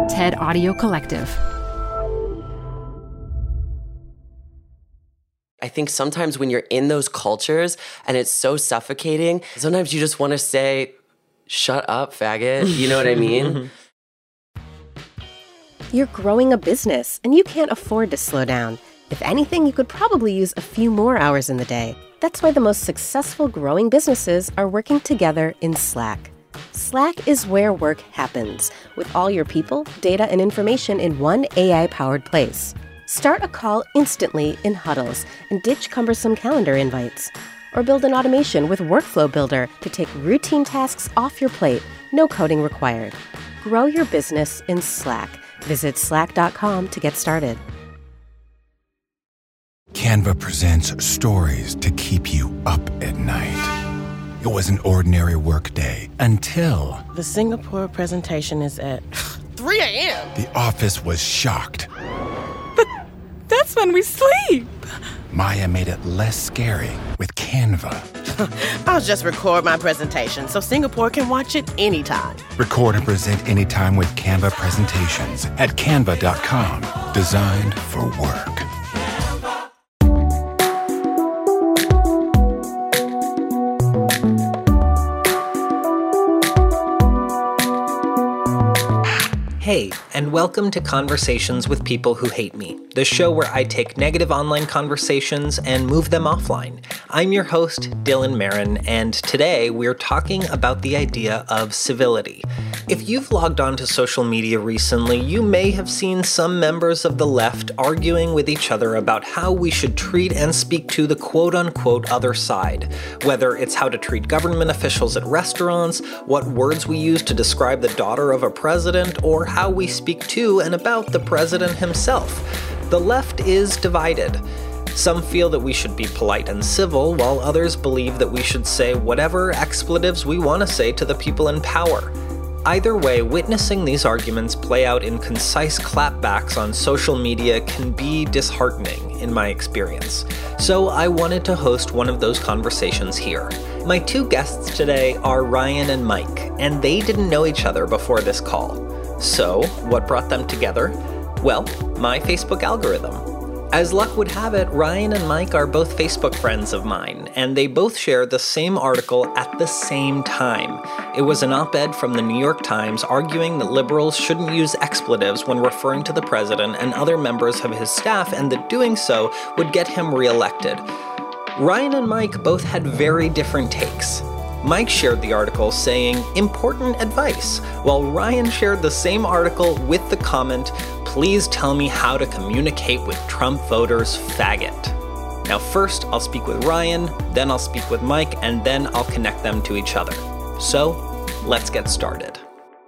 TED Audio Collective. I think sometimes when you're in those cultures and it's so suffocating, sometimes you just want to say, shut up, faggot. You know what I mean? You're growing a business and you can't afford to slow down. If anything, you could probably use a few more hours in the day. That's why the most successful growing businesses are working together in Slack. Slack is where work happens, with all your people, data, and information in one AI-powered place. Start a call instantly in huddles and ditch cumbersome calendar invites. Or build an automation with Workflow Builder to take routine tasks off your plate, no coding required. Grow your business in Slack. Visit slack.com to get started. Canva presents stories to keep you up at night. It was an ordinary workday until... The Singapore presentation is at 3 a.m. The office was shocked. That's when we sleep. Maya made it less scary with Canva. I'll just record my presentation so Singapore can watch it anytime. Record and present anytime with Canva presentations at canva.com. Designed for work. Hey, and welcome to Conversations with People Who Hate Me, the show where I take negative online conversations and move them offline. I'm your host, Dylan Marin, and today we're talking about the idea of civility. If you've logged on to social media recently, you may have seen some members of the left arguing with each other about how we should treat and speak to the quote-unquote other side, whether it's how to treat government officials at restaurants, what words we use to describe the daughter of a president, or how we speak to and about the president himself. The left is divided. Some feel that we should be polite and civil, while others believe that we should say whatever expletives we want to say to the people in power. Either way, witnessing these arguments play out in concise clapbacks on social media can be disheartening, in my experience. So I wanted to host one of those conversations here. My two guests today are Ryan and Mike, and they didn't know each other before this call. So, what brought them together? Well, my Facebook algorithm. As luck would have it, Ryan and Mike are both Facebook friends of mine, and they both shared the same article at the same time. It was an op-ed from the New York Times arguing that liberals shouldn't use expletives when referring to the president and other members of his staff, and that doing so would get him reelected. Ryan and Mike both had very different takes. Mike shared the article saying, important advice, while Ryan shared the same article with the comment, please tell me how to communicate with Trump voters, faggot. Now first, I'll speak with Ryan, then I'll speak with Mike, and then I'll connect them to each other. So, let's get started.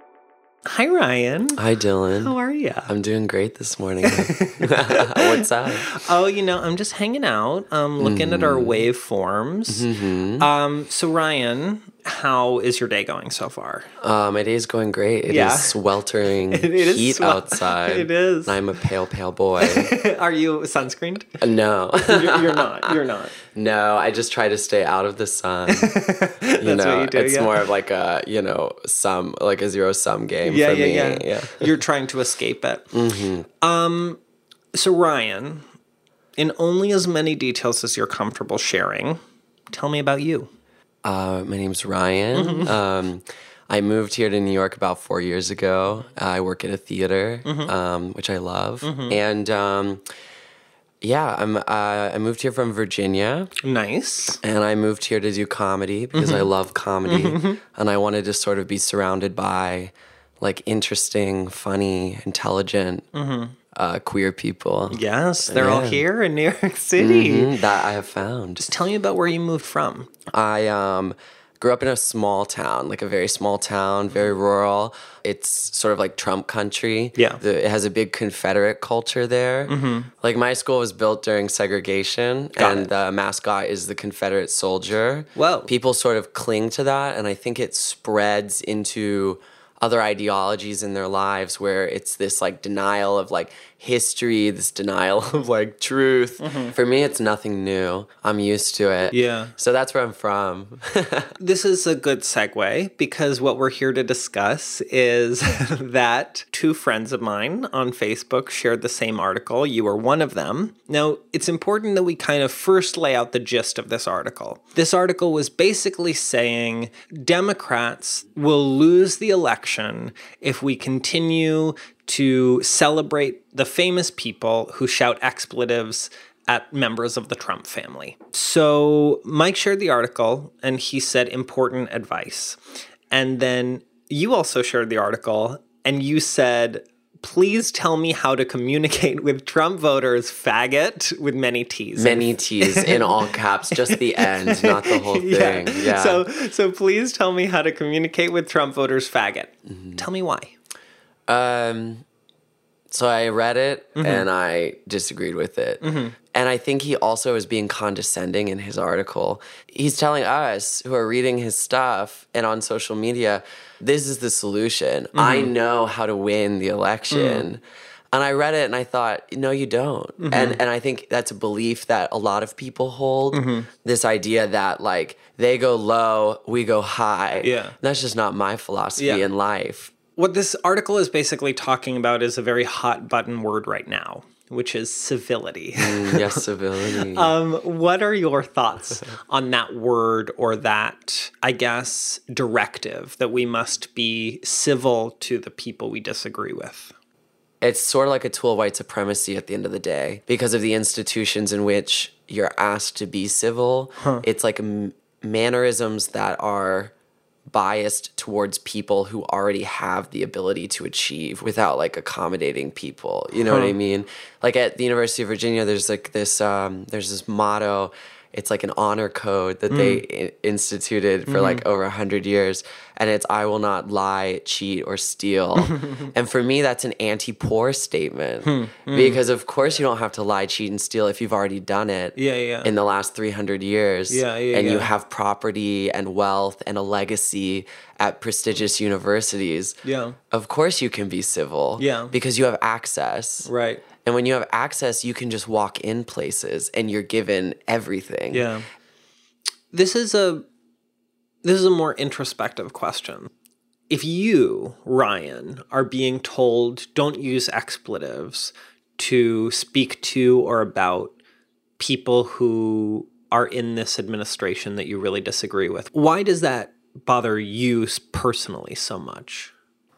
Hi, Ryan. Hi, Dylan. How are you? I'm doing great this morning. What's up? Oh, I'm just hanging out, looking at our waveforms. Mm-hmm. So, Ryan, how is your day going so far? My day is going great. It is sweltering heat outside. It is. And I'm a pale, pale boy. Are you sunscreened? No. You're not. You're not. No, I just try to stay out of the sun. That's what you do, it's more of like a, a zero-sum game for me. Yeah. You're trying to escape it. Mm-hmm. So Ryan, in only as many details as you're comfortable sharing, tell me about you. My name's Ryan. I moved here to New York about 4 years ago. I work at a theater, which I love. And I moved here from Virginia. Nice. And I moved here to do comedy because I love comedy. And I wanted to sort of be surrounded by like interesting, funny, intelligent, queer people. Yes, they're all here in New York City. That I have found. Just tell me about where you moved from. I grew up in a small town, like a very small town, very rural. It's sort of like Trump country. Yeah. It has a big Confederate culture there. Like my school was built during segregation, and the mascot is the Confederate soldier. Whoa. People sort of cling to that, and I think it spreads into other ideologies in their lives where it's this like denial of like history, this denial of like truth. For me, it's nothing new. I'm used to it. Yeah. So that's where I'm from. This is a good segue because what we're here to discuss is that two friends of mine on Facebook shared the same article. You were one of them. Now, it's important that we kind of first lay out the gist of this article. This article was basically saying Democrats will lose the election if we continue to celebrate the famous people who shout expletives at members of the Trump family. So Mike shared the article and he said important advice. And then you also shared the article and you said, please tell me how to communicate with Trump voters, faggot, with many T's. Many T's in all caps, just the end, not the whole thing. Yeah. So please tell me how to communicate with Trump voters, faggot. Tell me why. So I read it and I disagreed with it. And I think he also is being condescending in his article. He's telling us who are reading his stuff and on social media, this is the solution. I know how to win the election. And I read it and I thought, no, you don't. And I think that's a belief that a lot of people hold. This idea that like they go low, we go high. Yeah. That's just not my philosophy in life. What this article is basically talking about is a very hot button word right now, which is civility. Yes, civility. What are your thoughts on that word or that, I guess, directive that we must be civil to the people we disagree with? It's sort of like a tool of white supremacy at the end of the day because of the institutions in which you're asked to be civil. It's like mannerisms that are biased towards people who already have the ability to achieve without like accommodating people. You know what I mean? Like at the University of Virginia, there's like this, there's this motto. It's like an honor code that they instituted for like over 100 years. And it's, I will not lie, cheat, or steal. And for me, that's an anti-poor statement. Because of course you don't have to lie, cheat, and steal if you've already done it in the last 300 years. And you have property and wealth and a legacy at prestigious universities. Of course you can be civil. Because you have access. Right. And when you have access, you can just walk in places and you're given everything. This is a more introspective question. If you, Ryan, are being told don't use expletives to speak to or about people who are in this administration that you really disagree with, why does that bother you personally so much?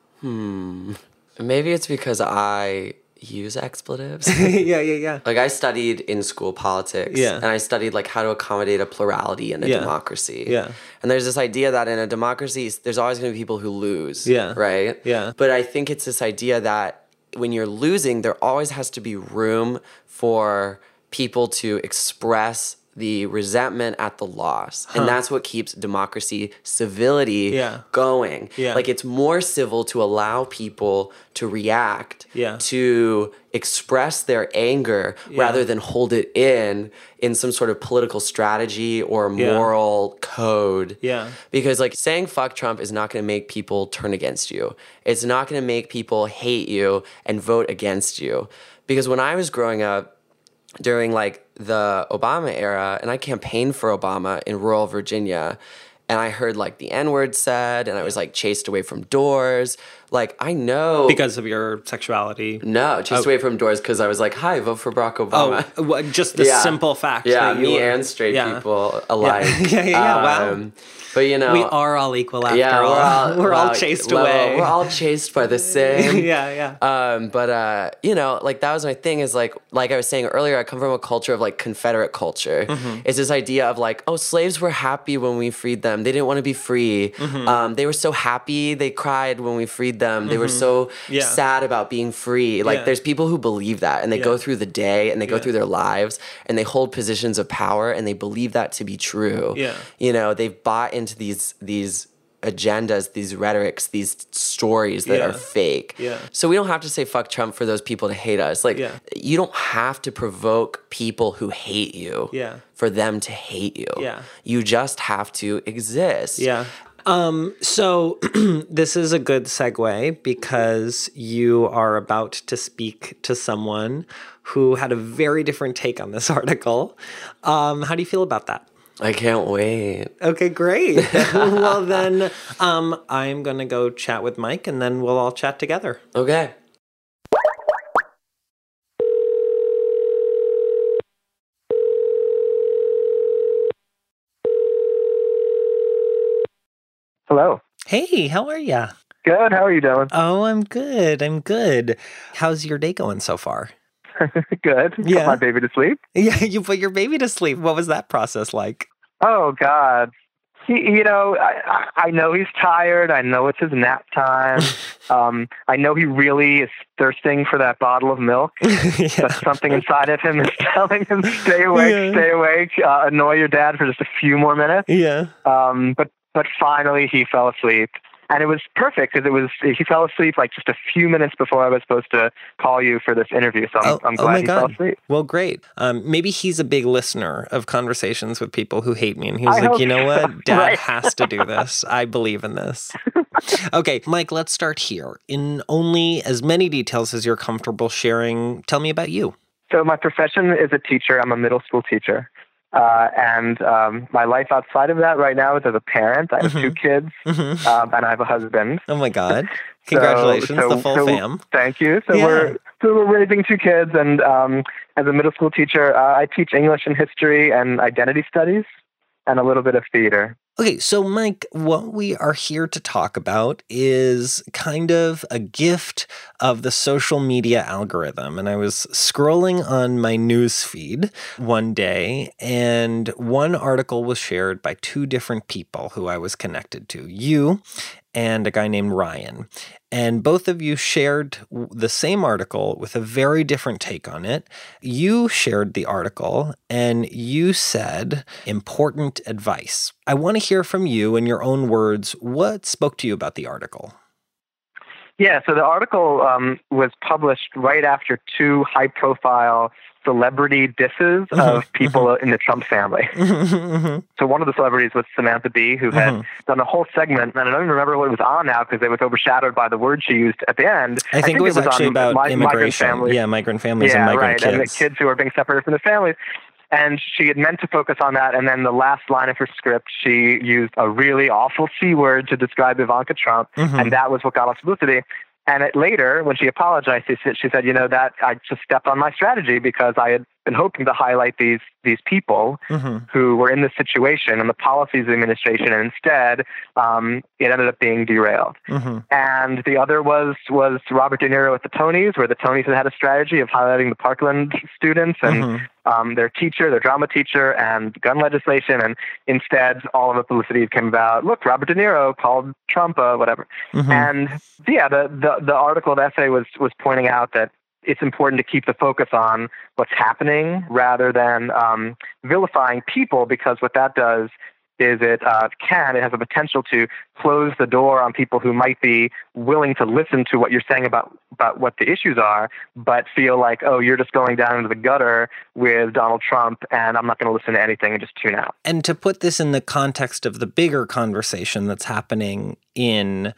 Maybe it's because I use expletives. Like I studied in school politics. And I studied like how to accommodate a plurality in a democracy. And there's this idea that in a democracy, there's always going to be people who lose. Right? But I think it's this idea that when you're losing, there always has to be room for people to express the resentment at the loss. And that's what keeps democracy, civility going. Like it's more civil to allow people to react, to express their anger rather than hold it in some sort of political strategy or moral code. Because like saying fuck Trump is not going to make people turn against you. It's not going to make people hate you and vote against you. Because when I was growing up, during like the Obama era, and I campaigned for Obama in rural Virginia, and I heard like the N-word said, and I was like chased away from doors. Like I know because of your sexuality. No, chased away from doors because I was like, "Hi, vote for Barack Obama." Just the simple fact. Yeah, me and straight people alike. Wow. But you know, we are all equal after all. We're all chased away. We're all chased by the same. But you know, like that was my thing. Is like I was saying earlier, I come from a culture of like Confederate culture. It's this idea of like, oh, slaves were happy when we freed them. They didn't want to be free. They were so happy. They cried when we freed them. They were so sad about being free. Like there's people who believe that, and they go through the day and they go through their lives and they hold positions of power and they believe that to be true. You know, they've bought into these agendas, these rhetorics, these stories that are fake. So we don't have to say fuck Trump for those people to hate us. Like you don't have to provoke people who hate you for them to hate you. You just have to exist. So this is a good segue because you are about to speak to someone who had a very different take on this article. How do you feel about that? I can't wait. Okay, great. Well, then I'm going to go chat with Mike and then we'll all chat together. Okay. Hello. Hey, how are ya? Good. How are you doing? Oh, I'm good. How's your day going so far? Good. Yeah. Put my baby to sleep. Yeah, you put your baby to sleep. What was that process like? Oh, God. I know he's tired. I know it's his nap time. I know he really is thirsting for that bottle of milk. Yeah. But something inside of him is telling him, stay awake, annoy your dad for just a few more minutes. Yeah. But finally he fell asleep. And it was perfect because he fell asleep like just a few minutes before I was supposed to call you for this interview. So I'm glad he fell asleep. Well, great. Maybe he's a big listener of Conversations with People Who Hate Me. And he was like, you know what? Dad right. has to do this. I believe in this. Okay, Mike, let's start here. In only as many details as you're comfortable sharing, tell me about you. So my profession is a teacher. I'm a middle school teacher. And my life outside of that right now is as a parent. I have two kids, and I have a husband. Oh my God! Congratulations, the full fam. Thank you. So we're raising two kids, and as a middle school teacher, I teach English and history and identity studies, and a little bit of theater. Okay, so Mike, what we are here to talk about is kind of a gift of the social media algorithm. And I was scrolling on my news feed one day, and one article was shared by two different people who I was connected to, you and a guy named Ryan. And both of you shared the same article with a very different take on it. You shared the article and you said important advice. I want to hear from you in your own words. What spoke to you about the article? Yeah, so the article was published right after two high-profile celebrity disses of people in the Trump family. So one of the celebrities was Samantha Bee, who had done a whole segment, and I don't even remember what it was on now because it was overshadowed by the word she used at the end. I think it was actually about immigration. Migrant families and migrant kids. And the kids who are being separated from their families. And she had meant to focus on that, and then the last line of her script, she used a really awful C word to describe Ivanka Trump, and that was what got us publicity. And later, when she apologized, she said, you know, that I just stepped on my strategy because I had been hoping to highlight these people who were in this situation and the policies of the administration, and instead it ended up being derailed. And the other was Robert De Niro at the Tonys, where the Tonys had a strategy of highlighting the Parkland students and their drama teacher, and gun legislation, and instead all of the publicity came about, look, Robert De Niro called Trump whatever. And yeah, the article, the essay was pointing out that it's important to keep the focus on what's happening rather than vilifying people, because what that does is it has a potential to close the door on people who might be willing to listen to what you're saying about what the issues are, but feel like, oh, you're just going down into the gutter with Donald Trump and I'm not going to listen to anything and just tune out. And to put this in the context of the bigger conversation that's happening in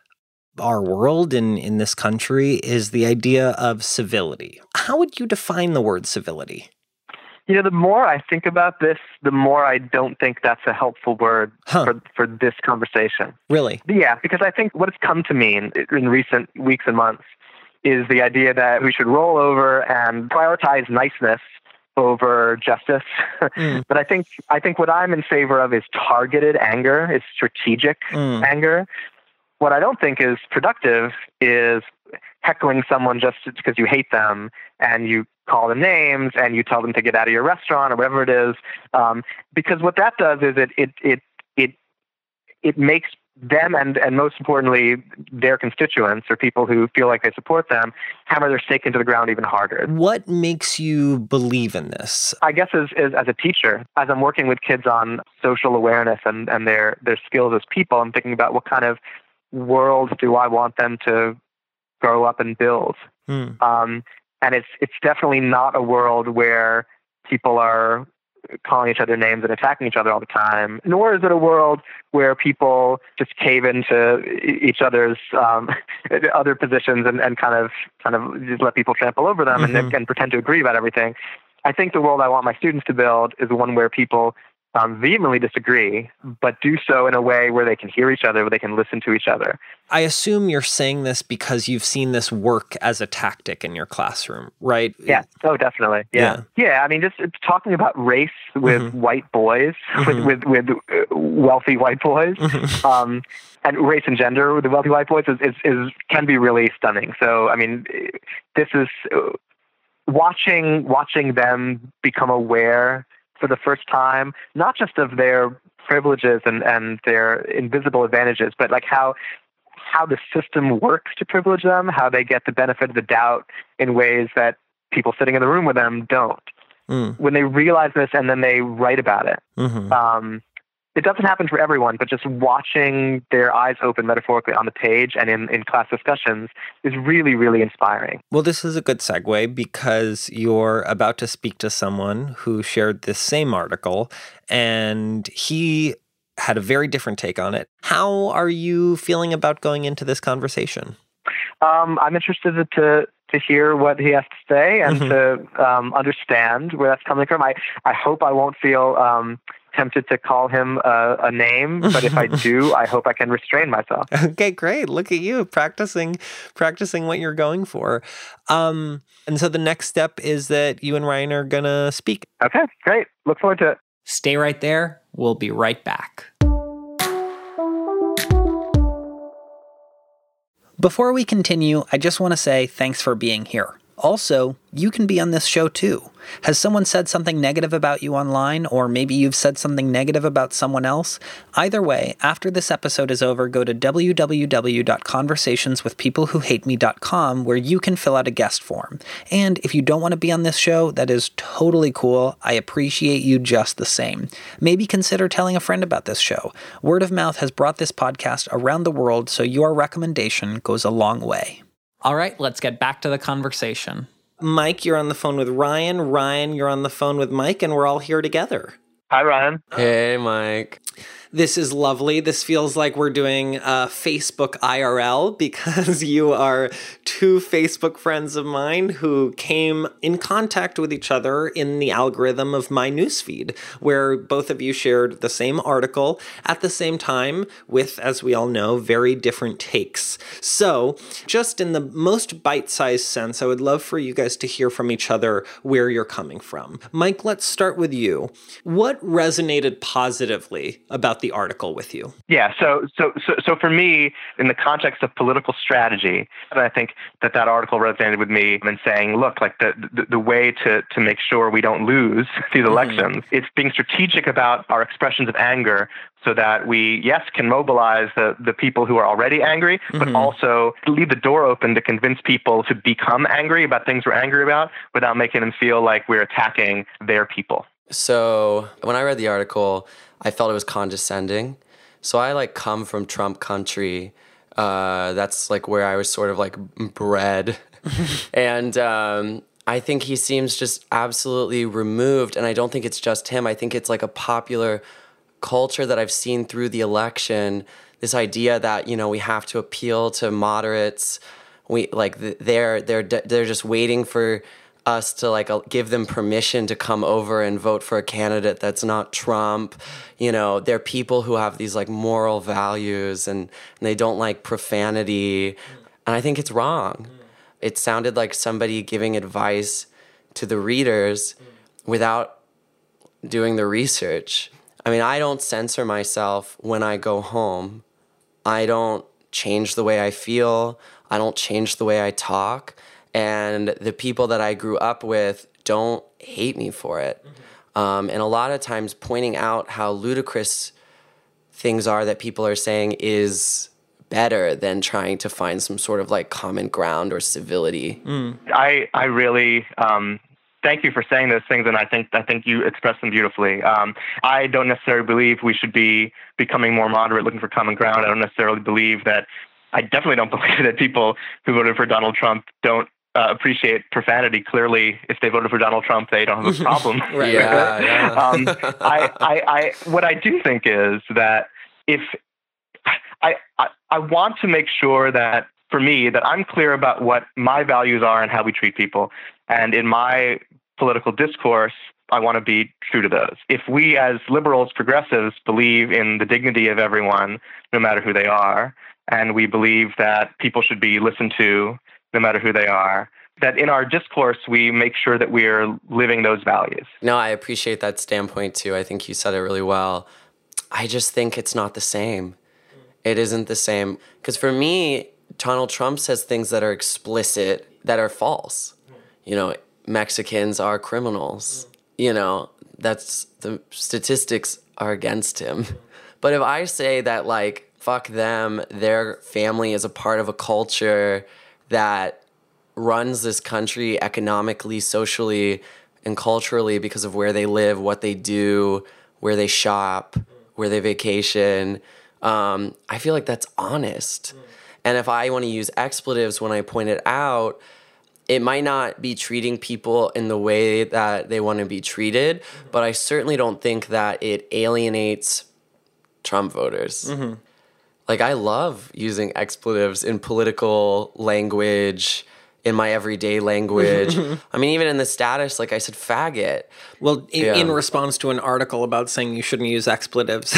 our world, in this country, is the idea of civility. How would you define the word civility? You know, the more I think about this, the more I don't think that's a helpful word for this conversation. Really? Yeah, because I think what it's come to mean in recent weeks and months is the idea that we should roll over and prioritize niceness over justice. But I think what I'm in favor of is targeted anger, is strategic anger. What I don't think is productive is heckling someone just because you hate them and you call them names and you tell them to get out of your restaurant or whatever it is. Because what that does is it makes them and most importantly their constituents or people who feel like they support them hammer their stake into the ground even harder. What makes you believe in this? I guess as a teacher, as I'm working with kids on social awareness and their skills as people, I'm thinking about what kind of world do I want them to grow up and build. And it's definitely not a world where people are calling each other names and attacking each other all the time. Nor is it a world where people just cave into each other's other positions and kind of just let people trample over them and pretend to agree about everything. I think the world I want my students to build is one where people vehemently disagree, but do so in a way where they can hear each other, where they can listen to each other. I assume you're saying this because you've seen this work as a tactic in your classroom, right? Yeah. Oh, definitely. Yeah. I mean, just talking about race with white boys, with wealthy white boys, and race and gender with the wealthy white boys is can be really stunning. So, I mean, this is watching them become aware for the first time, not just of their privileges and their invisible advantages, but like how the system works to privilege them, how they get the benefit of the doubt in ways that people sitting in the room with them don't. When they realize this and then they write about it. It doesn't happen for everyone, but just watching their eyes open metaphorically on the page and in class discussions is really, really inspiring. Well, this is a good segue because you're about to speak to someone who shared this same article, and he had a very different take on it. How are you feeling about going into this conversation? I'm interested to hear what he has to say and to understand where that's coming from. I hope I won't feel tempted to call him a name, but if I do, I hope I can restrain myself. Okay, great. Look at you practicing what you're going for. And so the next step is that you and Ryan are going to speak. Okay, great. Look forward to it. Stay right there. We'll be right back. Before we continue, I just want to say thanks for being here. Also, you can be on this show too. Has someone said something negative about you online, or maybe you've said something negative about someone else? Either way, after this episode is over, go to www.conversationswithpeoplewhohateme.com where you can fill out a guest form. And if you don't want to be on this show, that is totally cool. I appreciate you just the same. Maybe consider telling a friend about this show. Word of mouth has brought this podcast around the world, so your recommendation goes a long way. All right, let's get back to the conversation. Mike, you're on the phone with Ryan. Ryan, you're on the phone with Mike, and we're all here together. Hi, Ryan. Hey, Mike. This is lovely. This feels like we're doing Facebook IRL because you are two Facebook friends of mine who came in contact with each other in the algorithm of my newsfeed, where both of you shared the same article at the same time with, as we all know, very different takes. So just in the most bite-sized sense, I would love for you guys to hear from each other where you're coming from. Mike, let's start with you. What resonated positively about the article with you? Yeah, so for me, in the context of political strategy, I think that article resonated with me in saying, look, like the way to make sure we don't lose these elections, it's being strategic about our expressions of anger so that we, yes, can mobilize the people who are already angry, but also leave the door open to convince people to become angry about things we're angry about without making them feel like we're attacking their people. So when I read the article, I felt it was condescending. So I come from Trump country. That's where I was sort of bred. And I think he seems just absolutely removed. And I don't think it's just him. I think it's a popular culture that I've seen through the election. This idea that, we have to appeal to moderates. They're just waiting for us to give them permission to come over and vote for a candidate that's not Trump. They're people who have these moral values and they don't like profanity. And I think it's wrong. It sounded like somebody giving advice to the readers without doing the research. I mean, I don't censor myself when I go home. I don't change the way I feel. I don't change the way I talk. And the people that I grew up with don't hate me for it. And a lot of times pointing out how ludicrous things are that people are saying is better than trying to find some sort of common ground or civility. I really thank you for saying those things, and I think you expressed them beautifully. I don't necessarily believe we should be becoming more moderate, looking for common ground. I definitely don't believe that people who voted for Donald Trump don't appreciate profanity. Clearly, if they voted for Donald Trump, they don't have a problem. Right. Yeah. What I do think is that if I want to make sure that, for me, that I'm clear about what my values are and how we treat people. And in my political discourse, I want to be true to those. If we as liberals, progressives, believe in the dignity of everyone, no matter who they are, and we believe that people should be listened to no matter who they are, that in our discourse, we make sure that we're living those values. No, I appreciate that standpoint too. I think you said it really well. I just think it's not the same. It isn't the same. Because for me, Donald Trump says things that are explicit, that are false. You know, Mexicans are criminals. You know, that's the statistics are against him. But if I say that, like, fuck them, their family is a part of a culture that runs this country economically, socially, and culturally because of where they live, what they do, where they shop, where they vacation, I feel like that's honest. And if I want to use expletives when I point it out, it might not be treating people in the way that they want to be treated, but I certainly don't think that it alienates Trump voters. Mm-hmm. Like, I love using expletives in political language, in my everyday language. I mean, even in the status, like I said, faggot. Well, in response to an article about saying you shouldn't use expletives,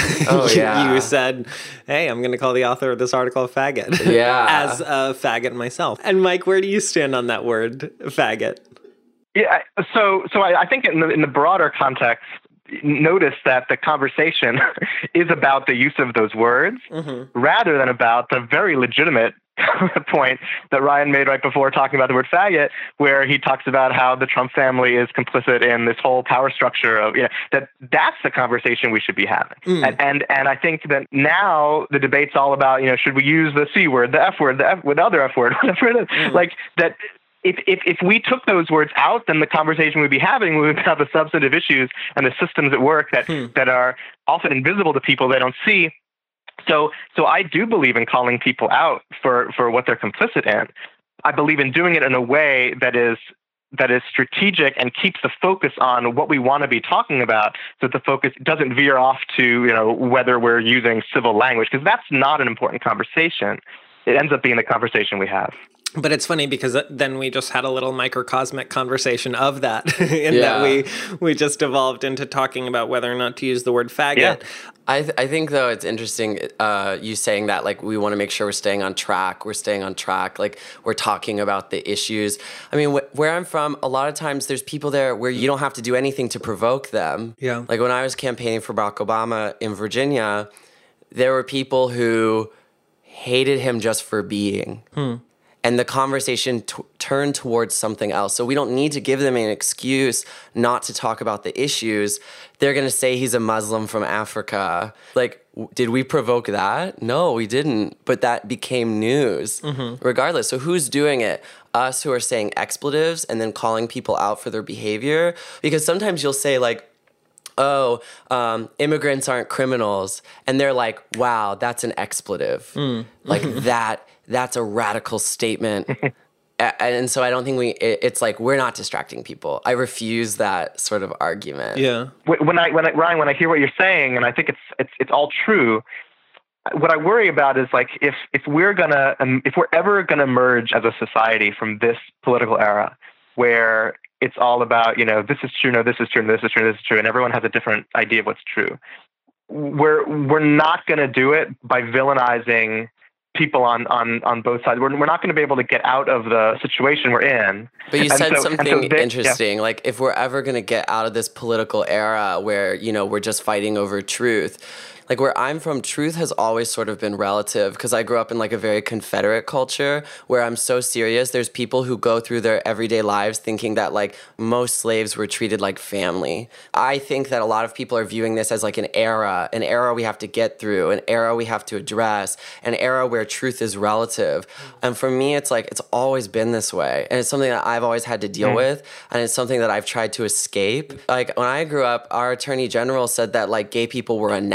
you said, hey, I'm going to call the author of this article a faggot. Yeah. As a faggot myself. And Mike, where do you stand on that word, faggot? Yeah, so I think in the broader context, notice that the conversation is about the use of those words rather than about the very legitimate point that Ryan made right before talking about the word faggot, where he talks about how the Trump family is complicit in this whole power structure of, that's the conversation we should be having. And I think that now the debate's all about, should we use the C word, the F word, the other F word, whatever it is. Like that. If we took those words out, then the conversation we'd be having would be about the substantive issues and the systems at work that are often invisible to people they don't see. So I do believe in calling people out for what they're complicit in. I believe in doing it in a way that is strategic and keeps the focus on what we want to be talking about, so that the focus doesn't veer off to whether we're using civil language, because that's not an important conversation. It ends up being the conversation we have. But it's funny because then we just had a little microcosmic conversation of that, that we just evolved into talking about whether or not to use the word faggot. Yeah. I think, though, it's interesting you saying that, like, we want to make sure we're staying on track. Like, we're talking about the issues. I mean, where I'm from, a lot of times there's people there where you don't have to do anything to provoke them. Yeah. Like, when I was campaigning for Barack Obama in Virginia, there were people who hated him just for being. And the conversation turned towards something else. So we don't need to give them an excuse not to talk about the issues. They're going to say he's a Muslim from Africa. Like, did we provoke that? No, we didn't. But that became news regardless. So who's doing it? Us, who are saying expletives and then calling people out for their behavior? Because sometimes you'll say, like, immigrants aren't criminals. And they're like, wow, that's an expletive. Like that's a radical statement. And so I don't think it's like, we're not distracting people. I refuse that sort of argument. Yeah. Ryan, when I hear what you're saying, and I think it's all true, what I worry about is, like, if we're ever gonna emerge as a society from this political era where it's all about, this is true, no, this is true, no, this is true, this is true, and everyone has a different idea of what's true. We're not going to do it by villainizing people on both sides. We're not going to be able to get out of the situation we're in. But you said something interesting. Yeah. Like, if we're ever going to get out of this political era where, we're just fighting over truth, like, where I'm from, truth has always sort of been relative, because I grew up in, like, a very Confederate culture where I'm so serious. There's people who go through their everyday lives thinking that, like, most slaves were treated like family. I think that a lot of people are viewing this as, like, an era we have to get through, an era we have to address, an era where truth is relative. And for me, it's like, it's always been this way. And it's something that I've always had to deal with, and it's something that I've tried to escape. Like, when I grew up, our attorney general said that, like, gay people were unnatural.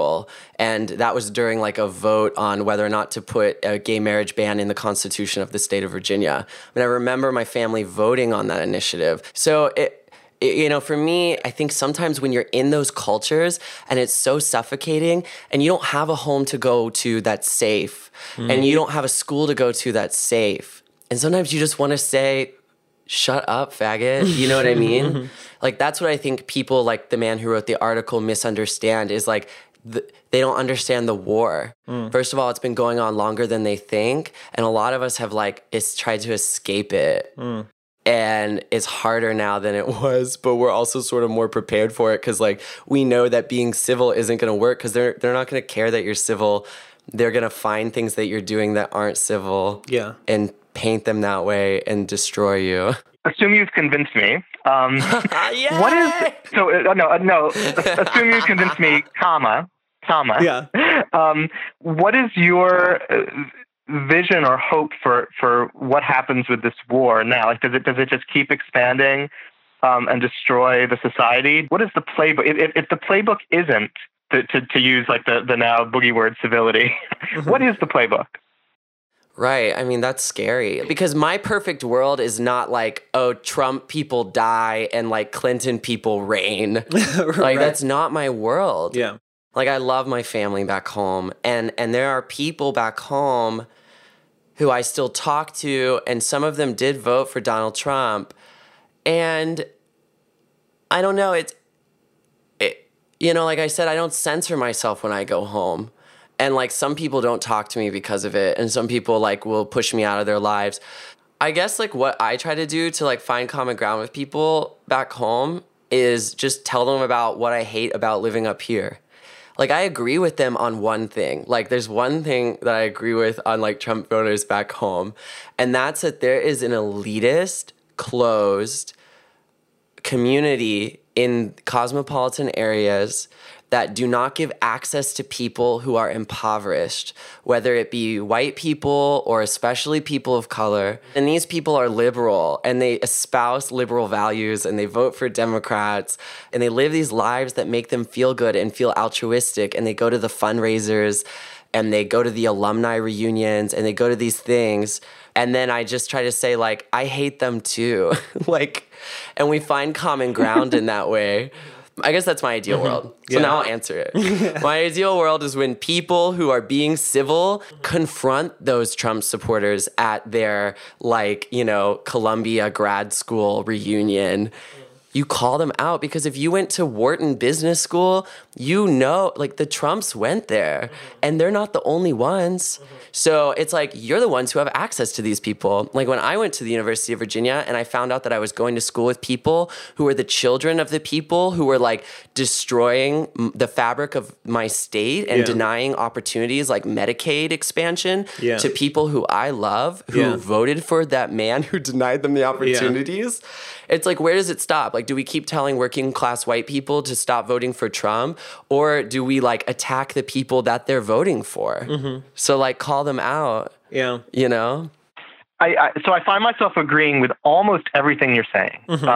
liberal. And that was during like a vote on whether or not to put a gay marriage ban in the Constitution of the state of Virginia. I remember my family voting on that initiative. So for me, I think sometimes when you're in those cultures and it's so suffocating and you don't have a home to go to that's safe and you don't have a school to go to that's safe. And sometimes you just want to say, shut up, faggot. You know what I mean? Like, that's what I think people like the man who wrote the article misunderstand is like, they don't understand the war. First of all, it's been going on longer than they think. And a lot of us have tried to escape it. And it's harder now than it was, but we're also sort of more prepared for it because, like, we know that being civil isn't going to work because they're not going to care that you're civil. They're going to find things that you're doing that aren't civil, and paint them that way and destroy you. Assume you've convinced me. What is so? No. Assume you've convinced me, comma. Yeah. What is your vision or hope for what happens with this war now? Like, does it just keep expanding and destroy the society? What is the playbook? If the playbook isn't to use like the now boogie word civility, what is the playbook? Right. I mean, that's scary because my perfect world is not like, oh, Trump people die and like Clinton people reign. Like, that's not my world. Yeah. Like, I love my family back home and there are people back home who I still talk to, and some of them did vote for Donald Trump. And I don't know, like I said, I don't censor myself when I go home. And like some people don't talk to me because of it. And some people like will push me out of their lives. I guess like what I try to do to like find common ground with people back home is just tell them about what I hate about living up here. Like, I agree with them on one thing. Like, there's one thing that I agree with on, like, Trump voters back home, and that's that there is an elitist, closed community in cosmopolitan areas that do not give access to people who are impoverished, whether it be white people or especially people of color. And these people are liberal and they espouse liberal values and they vote for Democrats and they live these lives that make them feel good and feel altruistic, and they go to the fundraisers and they go to the alumni reunions and they go to these things. And then I just try to say, like, I hate them too. And we find common ground in that way. I guess that's my ideal world. So now I'll answer it. My ideal world is when people who are being civil confront those Trump supporters at their, Columbia grad school reunion. You call them out, because if you went to Wharton Business School, the Trumps went there and they're not the only ones. So it's like, you're the ones who have access to these people. Like, when I went to the University of Virginia and I found out that I was going to school with people who were the children of the people who were like destroying the fabric of my state and denying opportunities like Medicaid expansion to people who I love, who voted for that man who denied them the opportunities. It's like, where does it stop? Like, do we keep telling working class white people to stop voting for Trump? Or do we like attack the people that they're voting for? So like, call them out. Yeah. You know? So I find myself agreeing with almost everything you're saying.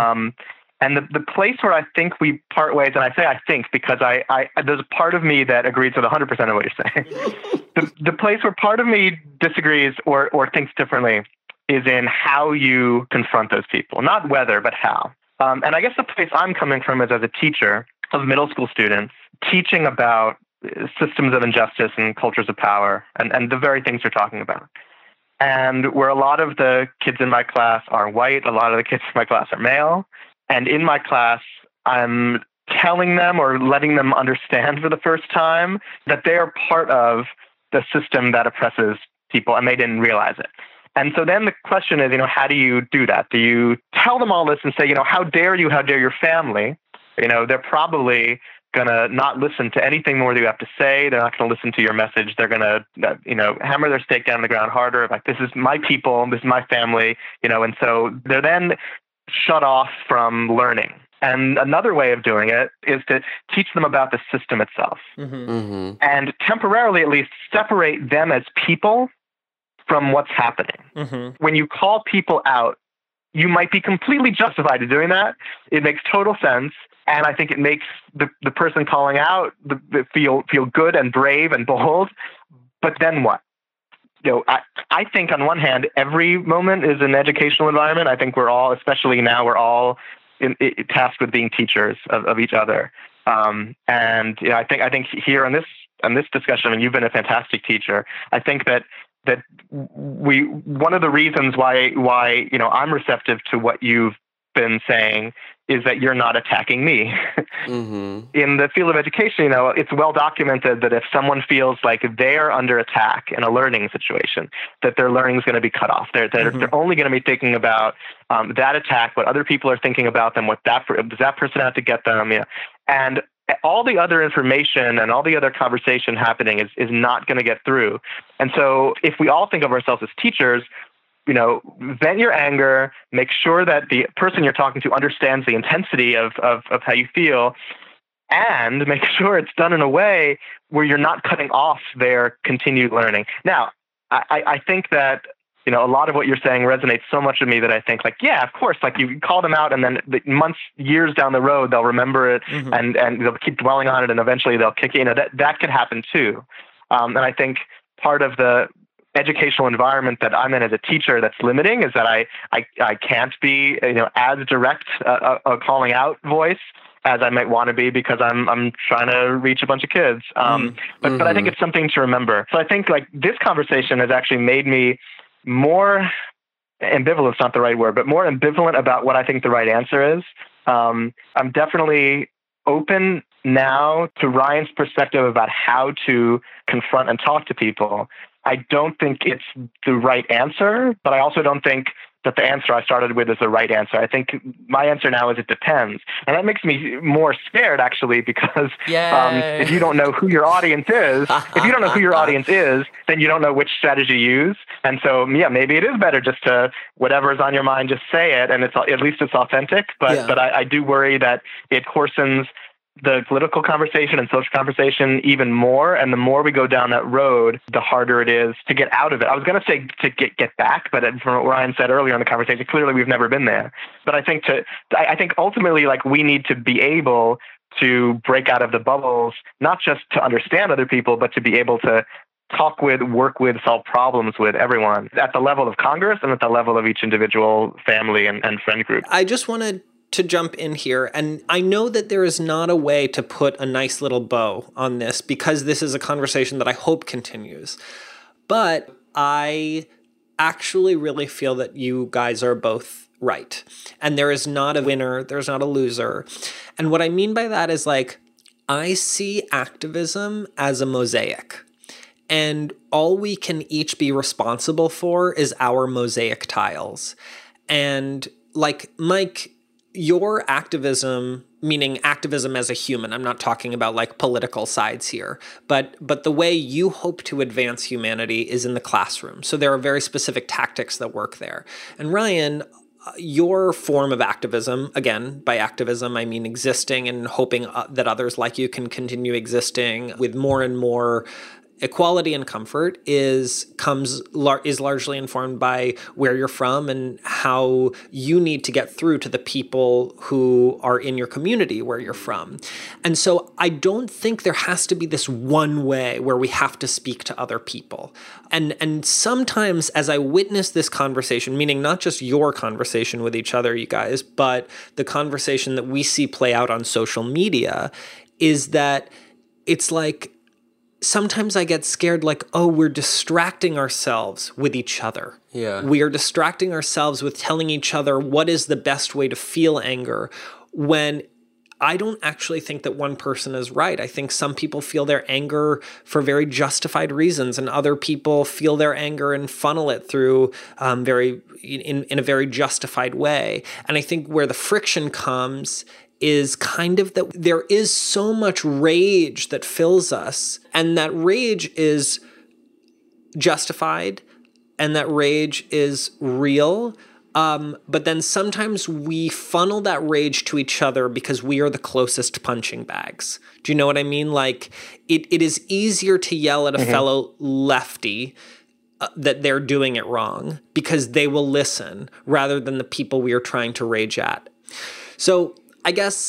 And the place where I think we part ways, and I say I think because there's a part of me that agrees with 100% of what you're saying. The place where part of me disagrees or thinks differently is in how you confront those people. Not whether, but how. And I guess the place I'm coming from is as a teacher of middle school students, teaching about systems of injustice and cultures of power and the very things you're talking about. And where a lot of the kids in my class are white, a lot of the kids in my class are male. And in my class, I'm telling them or letting them understand for the first time that they are part of the system that oppresses people, and they didn't realize it. And so then the question is, how do you do that? Do you tell them all this and say, how dare you, how dare your family? They're probably going to not listen to anything more that you have to say. They're not going to listen to your message. They're going to, hammer their stake down on the ground harder. Like, this is my people, this is my family, and so they're then shut off from learning. And another way of doing it is to teach them about the system itself. And temporarily, at least, separate them as people from what's happening. When you call people out, you might be completely justified in doing that. It makes total sense. And I think it makes the person calling out feel good and brave and bold. But then what? I think on one hand, every moment is an educational environment. I think we're all, especially now, we're all tasked with being teachers of each other. And I think here on this discussion, and you've been a fantastic teacher, I think that one of the reasons why I'm receptive to what you've been saying is that you're not attacking me. Mm-hmm. In the field of education, it's well documented that if someone feels like they're under attack in a learning situation, that their learning is going to be cut off. They're only going to be thinking about that attack, what other people are thinking about them, does that person have to get them, and all the other information and all the other conversation happening is not going to get through. And so if we all think of ourselves as teachers, vent your anger, make sure that the person you're talking to understands the intensity of how you feel, and make sure it's done in a way where you're not cutting off their continued learning. Now, I think that, a lot of what you're saying resonates so much with me that I think yeah, of course, you call them out and then months, years down the road, they'll remember it mm-hmm. and they'll keep dwelling on it and eventually they'll kick in. That could happen too. And I think part of the educational environment that I'm in as a teacher that's limiting is that I can't be as direct a calling out voice as I might want to be because I'm trying to reach a bunch of kids. But I think it's something to remember. So I think this conversation has actually made me more ambivalent, it's not the right word, but more ambivalent about what I think the right answer is. I'm definitely open now to Ryan's perspective about how to confront and talk to people. I don't think it's the right answer, but I also don't think that the answer I started with is the right answer. I think my answer now is it depends. And that makes me more scared, actually, because if you don't know who your audience is, then you don't know which strategy to use. And so, maybe it is better just to, whatever's on your mind, just say it, and at least it's authentic. But I do worry that it coarsens the political conversation and social conversation even more. And the more we go down that road, the harder it is to get out of it. I was going to say to get back, but from what Ryan said earlier in the conversation, clearly we've never been there. But I think ultimately, we need to be able to break out of the bubbles, not just to understand other people, but to be able to talk with, work with, solve problems with everyone at the level of Congress and at the level of each individual family and friend group. I just wanted to jump in here, and I know that there is not a way to put a nice little bow on this because this is a conversation that I hope continues, but I actually really feel that you guys are both right, and there is not a winner, there's not a loser. And what I mean by that is I see activism as a mosaic, and all we can each be responsible for is our mosaic tiles. And Mike, your activism, meaning activism as a human, I'm not talking about political sides here, but the way you hope to advance humanity is in the classroom. So there are very specific tactics that work there. And Ryan, your form of activism, again, by activism, I mean existing and hoping that others like you can continue existing with more and more equality and comfort is largely informed by where you're from and how you need to get through to the people who are in your community where you're from. And so I don't think there has to be this one way where we have to speak to other people. And sometimes as I witness this conversation, meaning not just your conversation with each other, you guys, but the conversation that we see play out on social media, is that it's sometimes I get scared we're distracting ourselves with each other. Yeah. We are distracting ourselves with telling each other what is the best way to feel anger, when I don't actually think that one person is right. I think some people feel their anger for very justified reasons, and other people feel their anger and funnel it through in a very justified way. And I think where the friction comes is kind of that there is so much rage that fills us, and that rage is justified, and that rage is real. But then sometimes we funnel that rage to each other because we are the closest punching bags. Do you know what I mean? It is easier to yell at a fellow lefty that they're doing it wrong because they will listen rather than the people we are trying to rage at. So I guess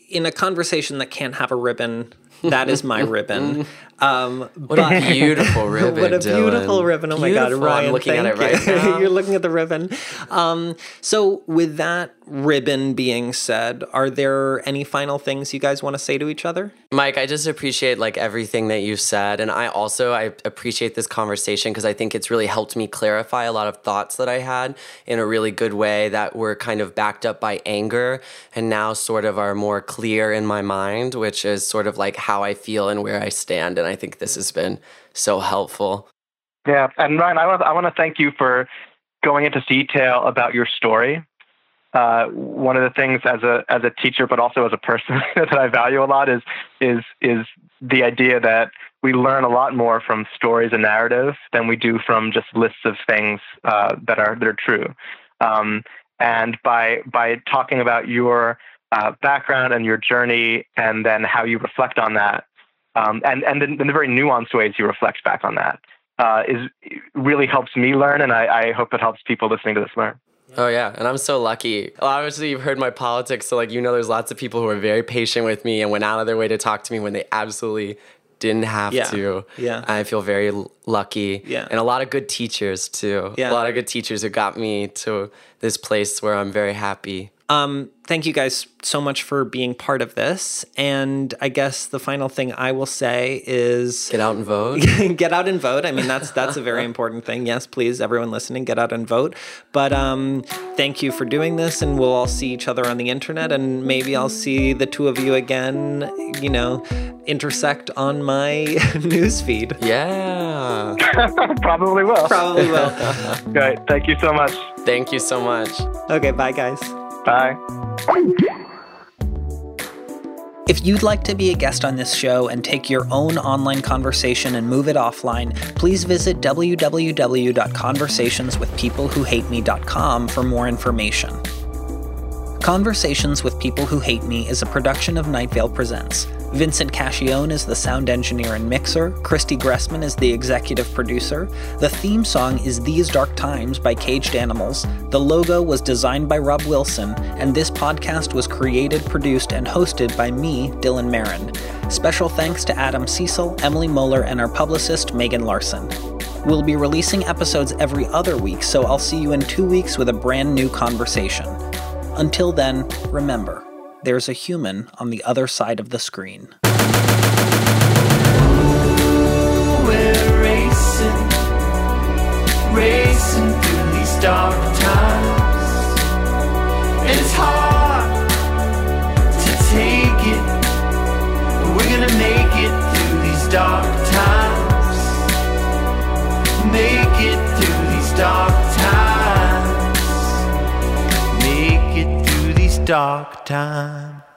in a conversation that can't have a ribbon, that is my ribbon. What a beautiful ribbon, What a beautiful ribbon. Oh my God, Ryan, I'm looking at it right now. You're looking at the ribbon. So with that ribbon being said, are there any final things you guys want to say to each other? Mike, I just appreciate like everything that you've said. And I appreciate this conversation because I think it's really helped me clarify a lot of thoughts that I had in a really good way that were kind of backed up by anger and now sort of are more clear in my mind, which is sort of like how I feel and where I stand. And I think this has been so helpful. Yeah, and Ryan, I want to thank you for going into detail about your story. One of the things as a teacher, but also as a person that I value a lot is the idea that we learn a lot more from stories and narrative than we do from just lists of things that are true. And by talking about your background and your journey, and then how you reflect on that, and in the very nuanced ways you reflect back on that, really helps me learn, and I hope it helps people listening to this learn. Oh, yeah. And I'm so lucky. Obviously, you've heard my politics, so like there's lots of people who are very patient with me and went out of their way to talk to me when they absolutely didn't have to. Yeah. I feel very lucky. Yeah. And a lot of good teachers, too. Yeah. A lot of good teachers who got me to this place where I'm very happy. Thank you guys so much for being part of this. And I guess the final thing I will say is... Get out and vote. Get out and vote. I mean, that's a very important thing. Yes, please, everyone listening, get out and vote. But thank you for doing this, and we'll all see each other on the internet, and maybe I'll see the two of you again, intersect on my newsfeed. Yeah. Probably will. Probably will. Great. Thank you so much. Thank you so much. Okay, bye, guys. Bye. If you'd like to be a guest on this show and take your own online conversation and move it offline, please visit www.conversationswithpeoplewhohateme.com for more information. Conversations with People Who Hate Me is a production of Night Vale Presents. Vincent Cascione is the sound engineer and mixer. Christy Gressman is the executive producer. The theme song is These Dark Times by Caged Animals. The logo was designed by Rob Wilson, and this podcast was created, produced, and hosted by me, Dylan Marin. Special thanks to Adam Cecil, Emily Moeller, and our publicist, Megan Larson. We'll be releasing episodes every other week, so I'll see you in 2 weeks with a brand new conversation. Until then, remember, there's a human on the other side of the screen. We're racing through these dark times. And it's hard to take it, but we're gonna make it through these dark times. Make it through these dark times. Make it through these dark times.